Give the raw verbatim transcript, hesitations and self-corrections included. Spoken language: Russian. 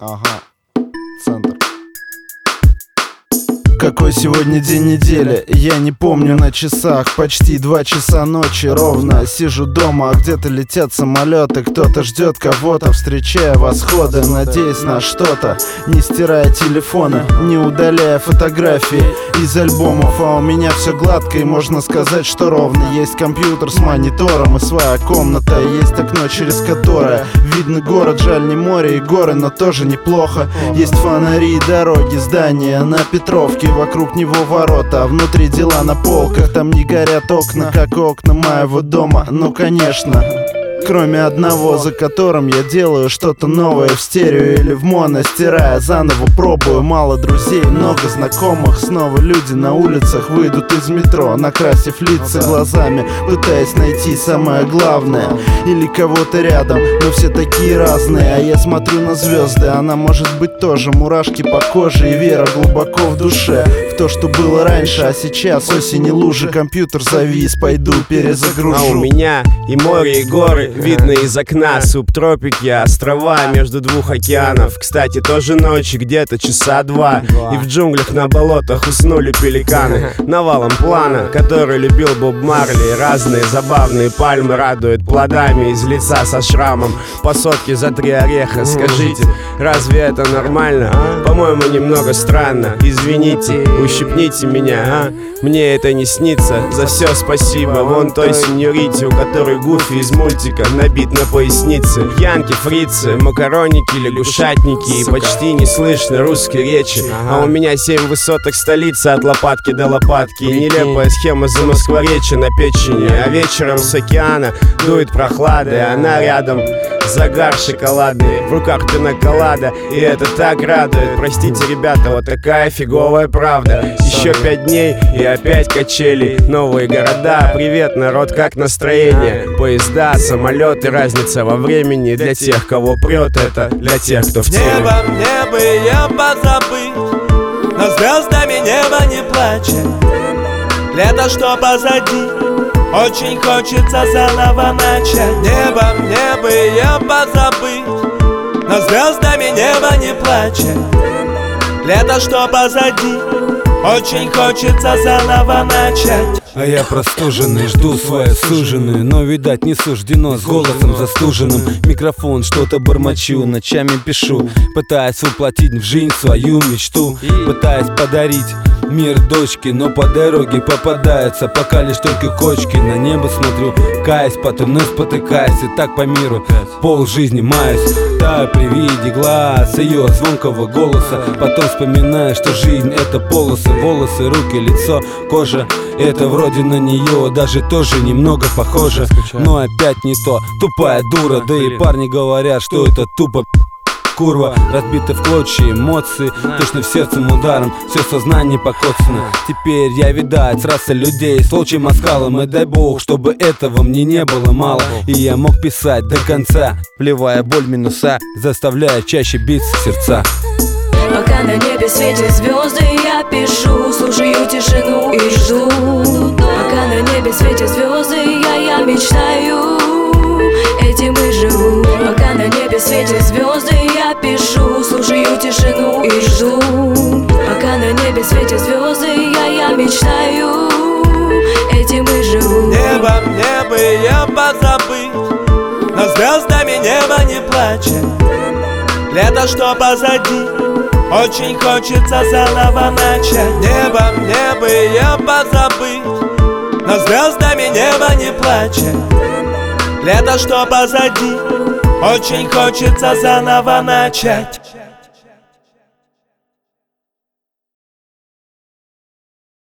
Ага, центр. Какой сегодня день недели, я не помню. На часах почти два часа ночи ровно. Сижу дома, а где-то летят самолеты. Кто-то ждет кого-то, встречая восходы, надеясь на что-то, не стирая телефоны, не удаляя фотографии из альбомов. А у меня все гладко и можно сказать, что ровно. Есть компьютер с монитором и своя комната. Есть окно, через которое видно город. Жаль, не море и горы, но тоже неплохо. Есть фонари и дороги, здания на Петровке, вокруг него ворота, а внутри дела на полках. Там не горят окна, как и окна моего дома. Ну конечно, кроме одного, за которым я делаю что-то новое в стерео или в моно, стирая, заново пробую. Мало друзей, много знакомых. Снова люди на улицах выйдут из метро, накрасив лица глазами, пытаясь найти самое главное или кого-то рядом. Но все такие разные, а я смотрю на звезды. Она может быть тоже, мурашки по коже и вера глубоко в душе в то, что было раньше, а сейчас осень и лужи. Компьютер завис, пойду перезагружу. А у меня и море, и горы видно из окна, субтропики, острова между двух океанов. Кстати, тоже ночи, где-то часа два, и в джунглях на болотах уснули пеликаны. Навалом плана, который любил Боб Марли. Разные забавные пальмы радуют плодами из лица со шрамом. По сотке за три ореха. Скажите, разве это нормально? По-моему, немного странно. Извините, ущипните меня, а? Мне это не снится. За все спасибо вон той сеньорите, у которой Гуфи из мультика набит на пояснице. Янки, фрицы, макароники, лягушатники, и почти не слышно русской речи. А у меня семь высоток столицы от лопатки до лопатки. И нелепая схема замоскворечья на печени. А вечером с океана дует прохлада, и она рядом. Загар шоколадный, в руках пинаколада, и это так радует. Простите, ребята, вот такая фиговая правда. Еще пять дней и опять качели. Новые города, привет, народ, как настроение? Поезда, самолеты, разница во времени. Для тех, кого прет, это для тех, кто в теме. Небо мне бы я позабыть, но звездами небо не плачет. Лето, что позади, очень хочется заново начать. Небо мне бы я позабыть, но звездами небо не плачет. Лето, что позади, очень хочется заново начать. А я простуженный, жду свою суженую, но, видать, не суждено. С голосом застуженным, микрофон, что-то бормочу, ночами пишу, пытаясь воплотить в жизнь свою мечту, пытаясь подарить мир дочке, но по дороге попадаются пока лишь только кочки. На небо смотрю, каюсь, потом спотыкаюсь, и так по миру пол жизни маюсь. Таю при виде глаз ее звонкого голоса, потом вспоминаю, что жизнь это полосы, волосы, руки, лицо, кожа. Это вроде на нее даже тоже немного похоже, но опять не то, тупая дура. Да и парни говорят, что это тупо курва, разбиты в клочья эмоции, точно в сердцем ударом, все сознание покоцано. Теперь я видать с расы людей с волчьим оскалом, и дай бог, чтобы этого мне не было мало, и я мог писать до конца, вливая боль минуса, заставляя чаще биться сердца. Пока на небе светят звезды, я пишу, слушаю тишину и жду. Пока на небе светят звезды, я, я мечтаю, этим и живу. Пока на небе светят звезды, я пишу, слушаю тишину и жду. Пока на небе светят звезды, я, я мечтаю, этим и живу. Небо мне бы я позабыть, но звездами небо не плачет. Лето, что позади, очень хочется заново начать. Небо мне бы я позабыть, но звездами небо не плачет. Лето, что позади, очень хочется заново начать.